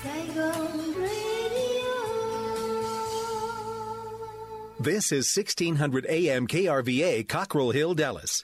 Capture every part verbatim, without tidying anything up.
Saigon Radio. This is sixteen hundred A M K R V A, Cockrell Hill, Dallas.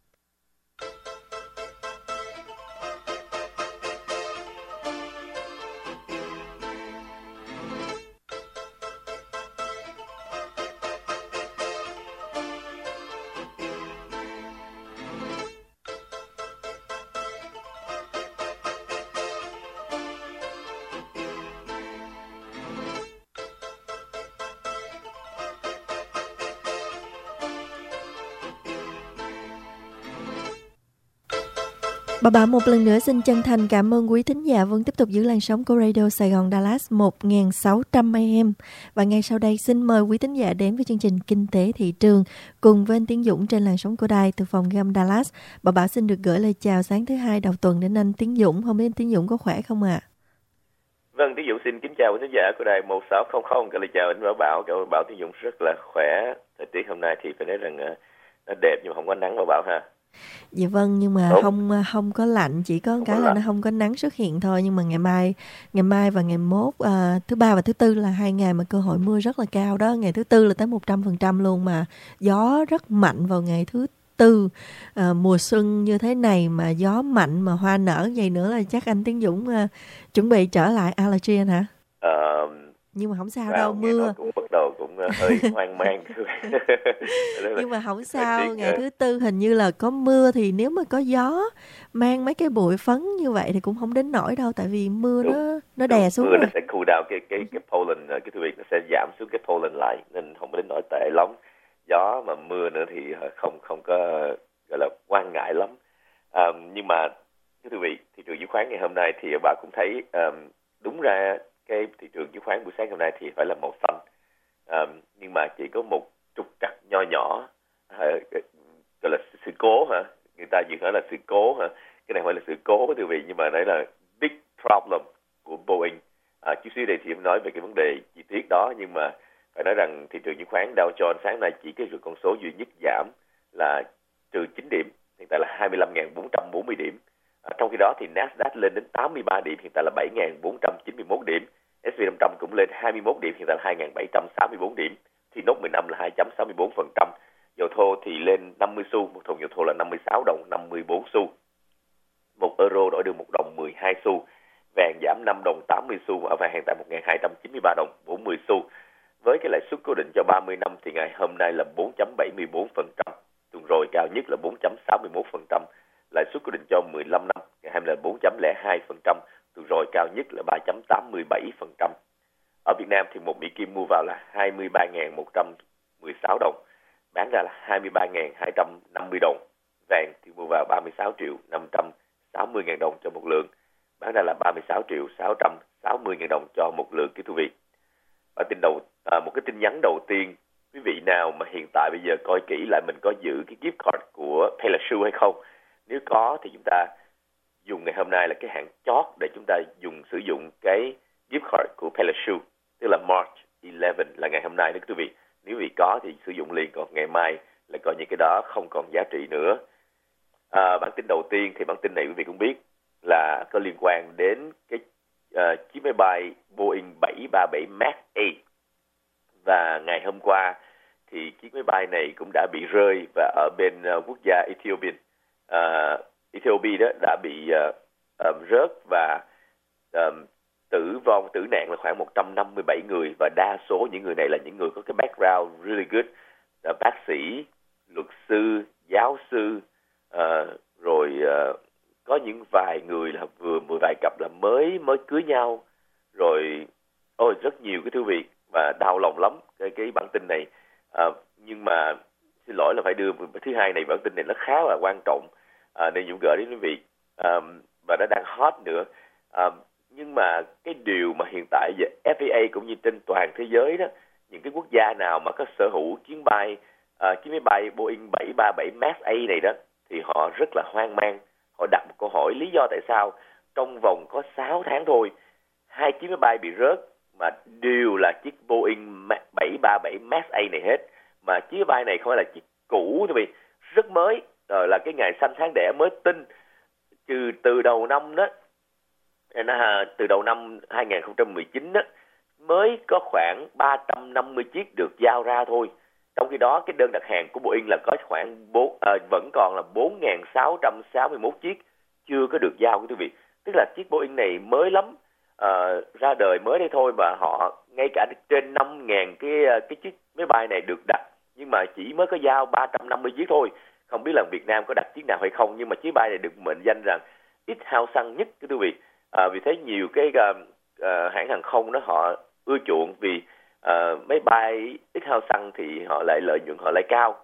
Bà Bảo một lần nữa xin chân thành cảm ơn quý thính giả vẫn tiếp tục giữ làn sóng của Radio Sài Gòn Dallas một nghìn sáu trăm A M. Và ngay sau đây xin mời quý thính giả đến với chương trình Kinh tế thị trường cùng với anh Tiến Dũng trên làn sóng của đài từ phòng gam Dallas. Bà Bảo xin được gửi lời chào sáng thứ hai đầu tuần đến anh Tiến Dũng. Không biết anh Tiến Dũng có khỏe không ạ? À? Vâng, Tiến Dũng xin kính chào quý thính giả của đài một sáu không không. Lời chào anh Bảo Bảo. Cảm ơn Bảo Tiến Dũng rất là khỏe. Thời tiết hôm nay thì phải nói rằng nó đẹp nhưng mà không có nắng Bảo Bảo ha. Dạ vâng, nhưng mà Đúng. không không có lạnh, chỉ có Không cái có là lạnh. nó không có nắng xuất hiện thôi. Nhưng mà ngày mai ngày mai và ngày mốt à, thứ ba và thứ tư là hai ngày mà cơ hội mưa rất là cao đó. Ngày thứ tư là tới một trăm phần trăm luôn, mà gió rất mạnh vào ngày thứ tư. À, mùa xuân như thế này mà gió mạnh mà hoa nở vậy nữa là chắc anh Tiến Dũng à, chuẩn bị trở lại allergen hả? Ờ, Nhưng mà không sao vào đâu, nghe mưa. nói cũng bắt đầu cũng hơi hoang mang. Nhưng mà không Thời sao, tiết, ngày ờ, thứ tư hình như là có mưa, thì nếu mà có gió mang mấy cái bụi phấn như vậy thì cũng không đến nỗi đâu, tại vì mưa Đúng. nó nó đè xuống mưa rồi. nó sẽ cool down cái cái cái pollen, cái thư viện nó sẽ giảm xuống cái pollen lại nên không đến nỗi tệ lắm. Gió mà mưa nữa thì không không có gọi là quan ngại lắm. À, nhưng mà cái thư vị thị trường chứng khoán ngày hôm nay thì bà cũng thấy um, đúng ra cái thị trường chứng khoán buổi sáng hôm nay thì phải là màu xanh, um, nhưng mà chỉ có một trục trặc nho nhỏ, uh, gọi là sự cố hả? Người ta chỉ nói là sự cố hả? Cái này phải là sự cố của thư vị, nhưng mà đây là big problem của Boeing. À, chút xíu đây thì em nói về cái vấn đề chi tiết đó, nhưng mà phải nói rằng thị trường chứng khoán Dow Jones sáng nay chỉ cái con số duy nhất giảm là trừ chín điểm, hiện tại là hai mươi lăm nghìn bốn trăm bốn mươi điểm. À, trong khi đó thì Nasdaq lên đến tám mươi ba điểm, hiện tại là bảy nghìn bốn trăm chín mươi mốt điểm. ét and pê năm trăm cũng lên hai mươi mốt điểm, hiện tại là hai nghìn bảy trăm sáu mươi tư điểm. Thì nốt mười lăm là hai phẩy sáu mươi tư phần trăm. Dầu thô thì lên năm mươi xu, một thùng dầu thô là năm mươi sáu đồng năm mươi tư xu. Một euro đổi được một đồng mười hai xu. Vàng giảm năm đồng tám mươi xu, ở vàng hiện tại một nghìn hai trăm chín mươi ba đồng bốn mươi xu. Với cái lãi suất cố định cho ba mươi năm thì ngày hôm nay là bốn phẩy bảy mươi tư phần trăm. Tuần rồi cao nhất là bốn phẩy sáu mươi mốt phần trăm. Lãi suất cố định cho mười lăm năm ngày hôm nay là bốn phẩy không hai phần trăm. Tuần rồi cao nhất là ba phẩy tám mươi bảy phần trăm. Ở Việt Nam thì một Mỹ Kim mua vào là hai mươi ba nghìn một trăm mười sáu đồng, bán ra là hai mươi ba nghìn hai trăm năm mươi đồng. Vàng thì mua vào ba mươi sáu triệu năm trăm sáu mươi nghìn đồng cho một lượng, bán ra là ba mươi sáu triệu sáu trăm sáu mươi nghìn đồng cho một lượng kính thưa quý vị. Bản tin đầu à, một cái tin nhắn đầu tiên, quý vị nào mà hiện tại bây giờ coi kỹ lại mình có giữ cái gift card của Parachute hay không? Nếu có thì chúng ta dùng ngày hôm nay là cái hạn chót để chúng ta dùng sử dụng cái gift card của Parachute, tức là March eleven là ngày hôm nay đó quý vị. Nếu quý vị có thì sử dụng liền, còn ngày mai là coi như cái đó không còn giá trị nữa. À, bản tin đầu tiên thì bản tin này quý vị cũng biết là có liên quan đến cái uh, chiếc máy bay Boeing bảy ba bảy Max A. Và ngày hôm qua thì chiếc máy bay này cũng đã bị rơi, và ở bên uh, quốc gia Ethiopia, uh, Ethiopia đó đã bị uh, um, rớt, và um, tử vong, tử nạn là khoảng một trăm năm mươi bảy người, và đa số những người này là những người có cái background really good, uh, bác sĩ, luật sư, giáo sư, uh, rồi uh, có những vài người là vừa một vài cặp là mới mới cưới nhau, rồi ôi rất nhiều cái thứ việc và đau lòng lắm cái cái bản tin này. À, nhưng mà xin lỗi là phải đưa thứ hai này, bản tin này nó khá là quan trọng, à, nên Dũng gửi đến quý vị, à, và nó đang hot nữa. À, nhưng mà cái điều mà hiện tại giờ F A A cũng như trên toàn thế giới đó, những cái quốc gia nào mà có sở hữu chuyến bay à, chiếc máy bay Boeing bảy ba bảy Max A này đó thì họ rất là hoang mang. Họ đặt một câu hỏi lý do tại sao trong vòng có sáu tháng thôi, hai chiếc máy bay bị rớt mà đều là chiếc Boeing bảy ba bảy Max A này hết. Mà chiếc máy bay này không phải là chiếc cũ thôi, rất mới, rồi là cái ngày sanh tháng đẻ mới tinh, trừ từ đầu năm đó nó, từ đầu năm hai không một chín á, mới có khoảng ba trăm năm mươi chiếc được giao ra thôi. Trong khi đó cái đơn đặt hàng của Boeing là có khoảng bốn, à, vẫn còn là bốn nghìn sáu trăm sáu mươi mốt chiếc chưa có được giao, quý vị. Tức là chiếc Boeing này mới lắm, à, ra đời mới đây thôi mà họ ngay cả trên năm nghìn cái cái chiếc máy bay này được đặt, nhưng mà chỉ mới có giao ba trăm năm mươi chiếc thôi. Không biết là Việt Nam có đặt chiếc nào hay không, nhưng mà chiếc bay này được mệnh danh rằng ít hao xăng nhất, quý vị. À, vì thế nhiều cái uh, uh, hãng hàng không đó họ ưa chuộng, vì uh, máy bay ít hao xăng thì họ lại lợi nhuận họ lại cao.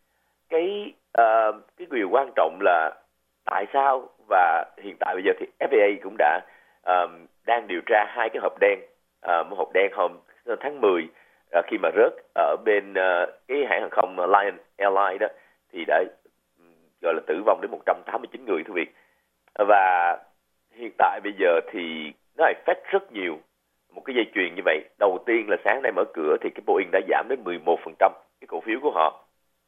Cái uh, cái điều quan trọng là tại sao, và hiện tại bây giờ thì F A A cũng đã uh, đang điều tra hai cái hộp đen, uh, một hộp đen hôm tháng mười uh, khi mà rớt ở bên uh, cái hãng hàng không Lion Airlines đó, thì đã gọi là tử vong đến một trăm tám mươi chín người, thưa quý vị. Và hiện tại bây giờ thì nó affect rất nhiều một cái dây chuyền như vậy. Đầu tiên là sáng nay mở cửa thì cái Boeing đã giảm đến mười một phần trăm cái cổ phiếu của họ.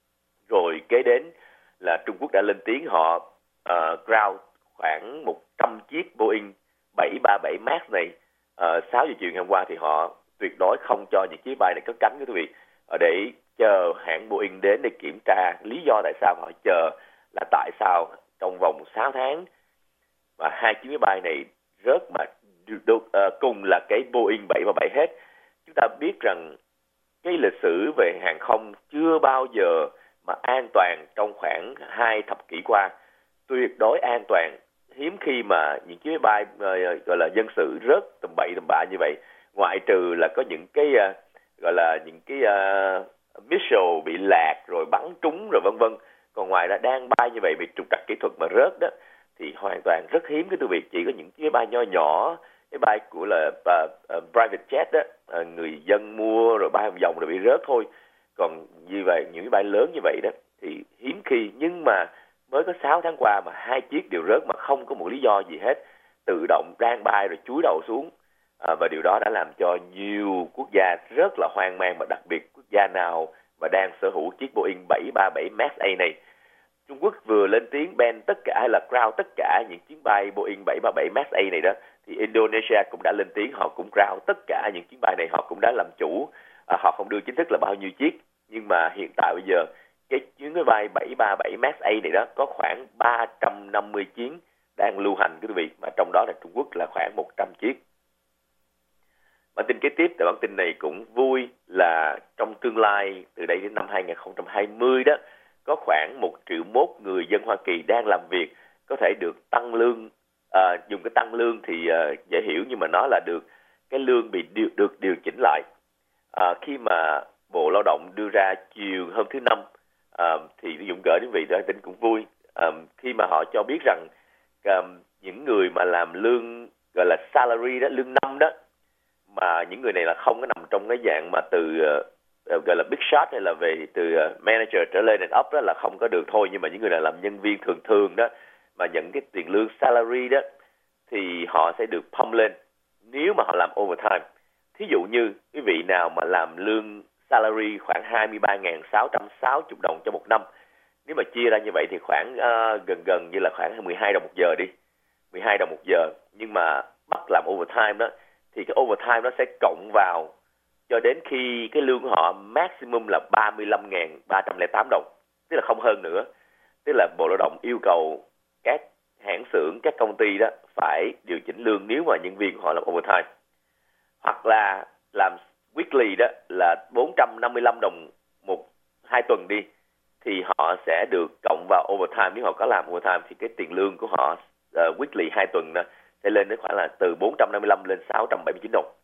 Rồi kế đến là Trung Quốc đã lên tiếng họ uh, ground khoảng một trăm chiếc Boeing bảy ba bảy Max này. Uh, sáu giờ chiều ngày hôm qua thì họ tuyệt đối không cho những chiếc bay này cất cánh, quý vị, để chờ hãng Boeing đến để kiểm tra. Lý do tại sao họ chờ là tại sao trong vòng sáu tháng và hai chiếc máy bay này rớt mà được, uh, cùng là cái Boeing bảy ba bảy hết. Chúng ta biết rằng cái lịch sử về hàng không chưa bao giờ mà an toàn trong khoảng hai thập kỷ qua, tuyệt đối an toàn. Hiếm khi mà những chiếc máy bay uh, gọi là dân sự rớt tầm bậy tầm bạ như vậy, ngoại trừ là có những cái uh, gọi là những cái uh, missile bị lạc rồi bắn trúng rồi vân vân. Còn ngoài ra đang bay như vậy bị trục trặc kỹ thuật mà rớt đó thì hoàn toàn rất hiếm, cái tư việc. Chỉ có những chiếc bay nho nhỏ, cái bay của là uh, uh, private jet đó, uh, người dân mua rồi bay vòng vòng rồi bị rớt thôi. Còn như vậy những cái bay lớn như vậy đó thì hiếm khi. Nhưng mà mới có sáu tháng qua mà hai chiếc đều rớt mà không có một lý do gì hết, tự động đang bay rồi chúi đầu xuống. À, và điều đó đã làm cho nhiều quốc gia rất là hoang mang, và đặc biệt quốc gia nào mà đang sở hữu chiếc Boeing bảy ba bảy Max A này. Trung Quốc vừa lên tiếng ban tất cả hay là ground tất cả những chuyến bay Boeing bảy ba bảy Max A này đó, thì Indonesia cũng đã lên tiếng, họ cũng ground tất cả những chuyến bay này, họ cũng đã làm chủ. À, họ không đưa chính thức là bao nhiêu chiếc, nhưng mà hiện tại bây giờ cái chuyến máy bay bảy ba bảy Max A này đó có khoảng ba trăm năm mươi chuyến đang lưu hành, quý vị, mà trong đó là Trung Quốc là khoảng một trăm chiếc. Bản tin kế tiếp tại bản tin này cũng vui là trong tương lai từ đây đến năm hai không hai không đó, có khoảng một triệu mốt người dân Hoa Kỳ đang làm việc có thể được tăng lương. À, dùng cái tăng lương thì uh, dễ hiểu, nhưng mà nó là được cái lương bị điều, được điều chỉnh lại. À, khi mà Bộ Lao động đưa ra chiều hôm thứ Năm, à, thì Dũng gửi đến vị đó tin cũng vui. À, khi mà họ cho biết rằng uh, những người mà làm lương gọi là salary đó, lương năm đó, mà những người này là không có nằm trong cái dạng mà từ uh, gọi là big shot hay là về từ uh, manager trở lên and up đó là không có được thôi. Nhưng mà những người này làm nhân viên thường thường đó mà nhận cái tiền lương salary đó thì họ sẽ được pump lên nếu mà họ làm overtime. Thí dụ như quý vị nào mà làm lương salary khoảng hai mươi ba nghìn sáu trăm sáu mươi đồng cho một năm, nếu mà chia ra như vậy thì khoảng uh, gần gần như là khoảng mười hai đồng một giờ đi, mười hai đồng một giờ. Nhưng mà bắt làm overtime đó thì cái overtime nó sẽ cộng vào cho đến khi cái lương của họ maximum là ba mươi lăm nghìn ba trăm lẻ tám đồng, tức là không hơn nữa. Tức là Bộ Lao động yêu cầu các hãng xưởng, các công ty đó phải điều chỉnh lương nếu mà nhân viên của họ làm overtime. Hoặc là làm weekly đó là bốn trăm năm mươi lăm đồng một hai tuần đi, thì họ sẽ được cộng vào overtime. Nếu họ có làm overtime thì cái tiền lương của họ uh, weekly hai tuần đó sẽ lên đến khoảng là từ bốn trăm năm mươi lăm lên sáu trăm bảy mươi chín đồng.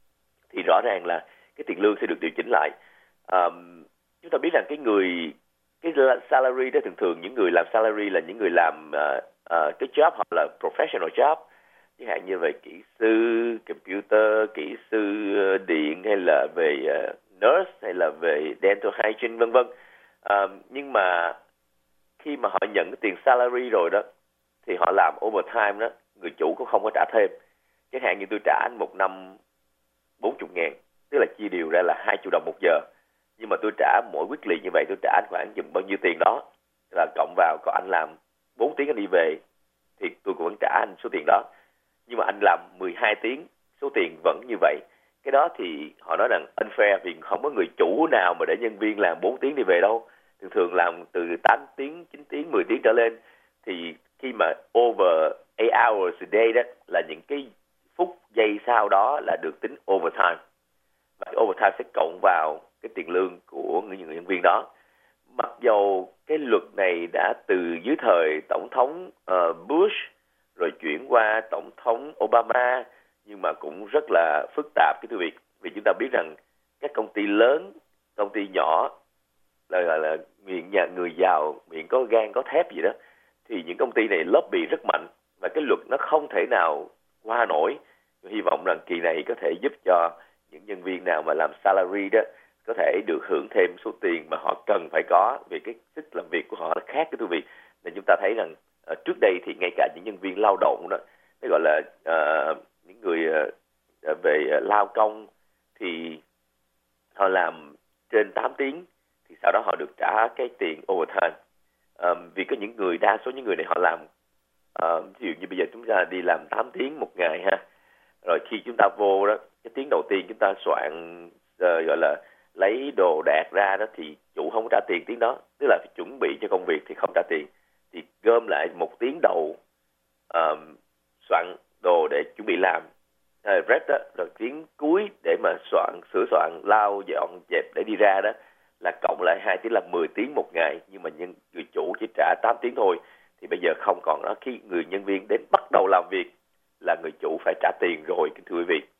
Thì rõ ràng là cái tiền lương sẽ được điều chỉnh lại. Um, chúng ta biết rằng cái người cái salary đó thường thường những người làm salary là những người làm uh, uh, cái job hoặc là professional job, chẳng hạn như về kỹ sư computer, kỹ sư điện, hay là về uh, nurse, hay là về dental hygiene vân vân. Uh, nhưng mà khi mà họ nhận cái tiền salary rồi đó thì họ làm overtime đó, người chủ cũng không có trả thêm. Chẳng hạn như tôi trả anh một năm bốn mươi ngàn, tức là chia đều ra là hai triệu đồng một giờ. Nhưng mà tôi trả mỗi weekly như vậy, tôi trả anh khoảng chừng bao nhiêu tiền đó, là cộng vào, còn anh làm bốn tiếng anh đi về thì tôi cũng vẫn trả anh số tiền đó. nhưng mà anh làm mười hai tiếng, số tiền vẫn như vậy. Cái đó thì họ nói rằng unfair, vì không có người chủ nào mà để nhân viên làm bốn tiếng đi về đâu. Thường thường làm từ tám tiếng, chín tiếng, mười tiếng trở lên. Thì khi mà over eight hours a day đó là những cái phút giây sau đó là được tính overtime. Và cái overtime sẽ cộng vào cái tiền lương của những người nhân viên đó. Mặc dầu cái luật này đã từ dưới thời Tổng thống uh, Bush rồi chuyển qua Tổng thống Obama, nhưng mà cũng rất là phức tạp cái thứ việc. Vì chúng ta biết rằng các công ty lớn, công ty nhỏ là, là, là miệng nhà người giàu, miệng có gan có thép gì đó, thì những công ty này lobby rất mạnh và cái luật nó không thể nào qua nổi. Hy vọng rằng kỳ này có thể giúp cho những nhân viên nào mà làm salary đó có thể được hưởng thêm số tiền mà họ cần phải có, vì cái sức làm việc của họ nó khác cái thứ việc. Nên chúng ta thấy rằng uh, trước đây thì ngay cả những nhân viên lao động đó, nó gọi là uh, những người uh, về uh, lao công thì họ làm trên tám tiếng thì sau đó họ được trả cái tiền overtime. Um, vì có những người, đa số những người này họ làm uh, ví dụ như bây giờ chúng ta đi làm tám tiếng một ngày ha, rồi khi chúng ta vô đó, cái tiếng đầu tiên chúng ta soạn uh, gọi là lấy đồ đạc ra đó thì chủ không trả tiền tiếng đó, tức là chuẩn bị cho công việc thì không trả tiền, thì gom lại một tiếng đầu um, soạn đồ để chuẩn bị làm uh, rep đó, rồi tiếng cuối để mà soạn sửa soạn lau dọn dẹp để đi ra đó là cộng lại hai tiếng là mười tiếng một ngày, nhưng mà nhân, người chủ chỉ trả tám tiếng thôi. Thì bây giờ không còn đó, khi người nhân viên đến bắt đầu làm việc là người chủ phải trả tiền rồi, thưa quý vị.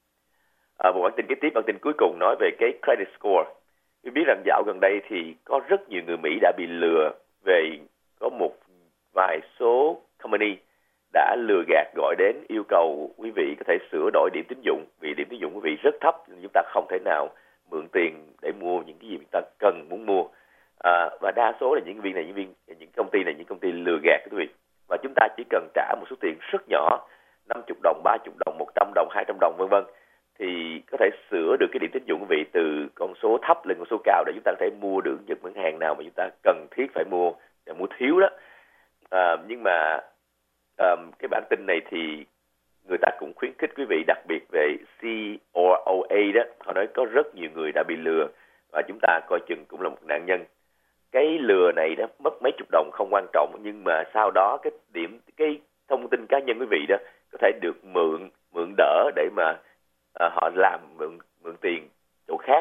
À, một bản tin kế tiếp, bản tin cuối cùng nói về cái credit score. Tôi biết rằng dạo gần đây thì có rất nhiều người Mỹ đã bị lừa về, có một vài số company đã lừa gạt gọi đến yêu cầu quý vị có thể sửa đổi điểm tín dụng, vì điểm tín dụng quý vị rất thấp nên chúng ta không thể nào mượn tiền để mua những cái gì chúng ta cần muốn mua. À, và đa số là những viên này, những viên những công ty này, những công ty lừa gạt quý vị, và chúng ta chỉ cần trả một số tiền rất nhỏ, năm mươi đồng, ba mươi đồng, một trăm đồng, hai trăm đồng vân vân, thì có thể sửa được cái điểm tín dụng quý vị từ con số thấp lên con số cao để chúng ta có thể mua được những mặt hàng nào mà chúng ta cần thiết phải mua, và mua thiếu đó. À, nhưng mà à, cái bản tin này thì người ta cũng khuyến khích quý vị, đặc biệt về C O O A đó, họ nói có rất nhiều người đã bị lừa và chúng ta coi chừng cũng là một nạn nhân. Cái lừa này đó mất mấy chục đồng không quan trọng, nhưng mà sau đó cái điểm cái thông tin cá nhân quý vị đó có thể được mượn mượn đỡ để mà à, họ làm mượn mượn tiền chỗ khác.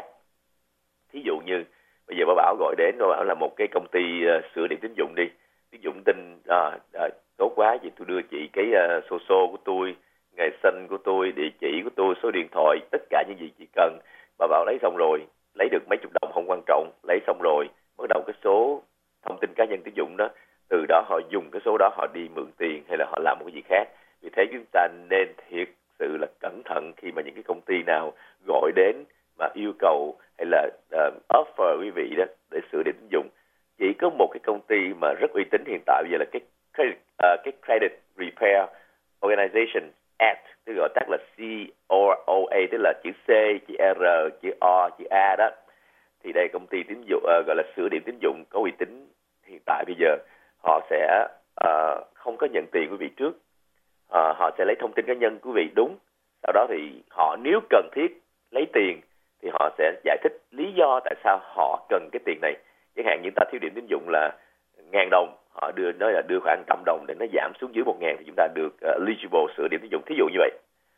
Thí dụ như bây giờ bà Bảo gọi đến, bà Bảo là một cái công ty uh, sửa điểm tín dụng đi, tín dụng tin à, à, tốt quá thì tôi đưa chị cái uh, số số của tôi, ngày sinh của tôi, địa chỉ của tôi, số điện thoại, tất cả những gì chị cần. Bà Bảo lấy xong rồi, lấy được mấy chục đồng không quan trọng, lấy xong rồi bắt đầu cái số thông tin cá nhân tín dụng đó, từ đó họ dùng cái số đó họ đi mượn tiền hay là họ làm một cái gì khác. Vì thế chúng ta nên thiệt sự là cẩn thận khi mà những cái công ty nào gọi đến mà yêu cầu hay là uh, offer quý vị đó để sửa điểm tín dụng. Chỉ có một cái công ty mà rất uy tín hiện tại bây giờ là cái credit, uh, cái Credit Repair Organization Act, tức gọi tắt là C O O A, tức là chữ C, chữ R, chữ O, chữ A đó. Thì đây công ty tín dụng uh, gọi là sửa điểm tín dụng có uy tín hiện tại bây giờ. Họ sẽ uh, không có nhận tiền quý vị trước, uh, họ sẽ lấy thông tin cá nhân quý vị đúng, sau đó thì họ nếu cần thiết lấy tiền thì họ sẽ giải thích lý do tại sao họ cần cái tiền này. Chẳng hạn như ta thiếu điểm tín dụng là ngàn đồng, họ đưa nói là đưa khoảng trăm đồng để nó giảm xuống dưới một ngàn thì chúng ta được uh, eligible sửa điểm tín dụng, thí dụ như vậy.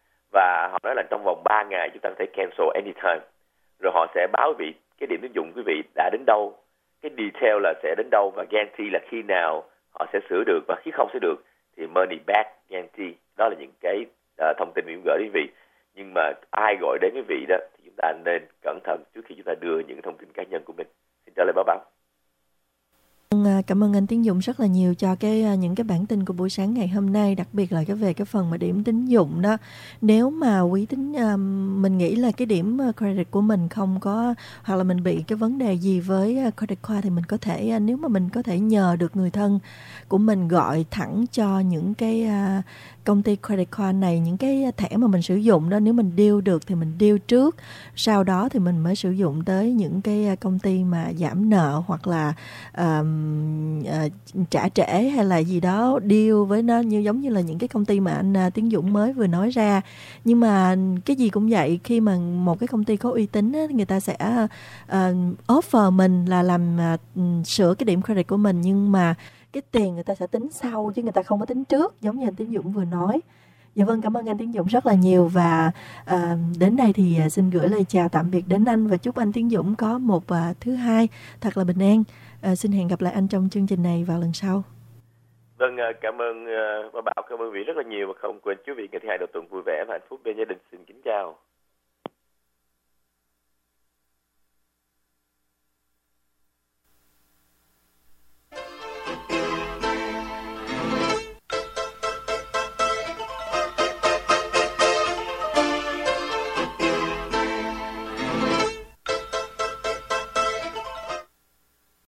Và họ nói là trong vòng ba ngày chúng ta có thể cancel anytime. Rồi họ sẽ báo vị cái điểm tín dụng quý vị đã đến đâu, cái detail là sẽ đến đâu, và guarantee là khi nào họ sẽ sửa được, và khi không sửa được thì money back guarantee. Đó là những cái uh, thông tin mình gửi đến quý vị. Nhưng mà ai gọi đến quý vị đó thì chúng ta nên cẩn thận trước khi chúng ta đưa những thông tin cá nhân của mình. Xin trả lời báo báo. Cảm ơn anh Tiến Dũng rất là nhiều cho cái những cái bản tin của buổi sáng ngày hôm nay, đặc biệt là cái về cái phần mà điểm tín dụng đó. Nếu mà quý tín um, mình nghĩ là cái điểm credit của mình không có, hoặc là mình bị cái vấn đề gì với credit card, thì mình có thể, nếu mà mình có thể nhờ được người thân của mình gọi thẳng cho những cái uh, công ty credit card này, những cái thẻ mà mình sử dụng đó, nếu mình deal được thì mình deal trước, sau đó thì mình mới sử dụng tới những cái công ty mà giảm nợ hoặc là um, uh, trả trễ hay là gì đó deal với nó, như giống như là những cái công ty mà anh uh, Tiến Dũng mới vừa nói ra. Nhưng mà cái gì cũng vậy, khi mà một cái công ty có uy tín á, người ta sẽ uh, offer mình là làm uh, sửa cái điểm credit của mình, nhưng mà cái tiền người ta sẽ tính sau chứ người ta không có tính trước, giống như anh Tiến Dũng vừa nói. Dạ vâng, cảm ơn anh Tiến Dũng rất là nhiều. Và à, đến đây thì à, xin gửi lời chào tạm biệt đến anh và chúc anh Tiến Dũng có một à, thứ hai thật là bình an. À, xin hẹn gặp lại anh trong chương trình này vào lần sau. Vâng, cảm ơn uh, Bảo, cảm ơn Vĩ rất là nhiều, và không quên quý vị ngày thứ hai đầu tuần vui vẻ và hạnh phúc bên gia đình. Xin kính chào.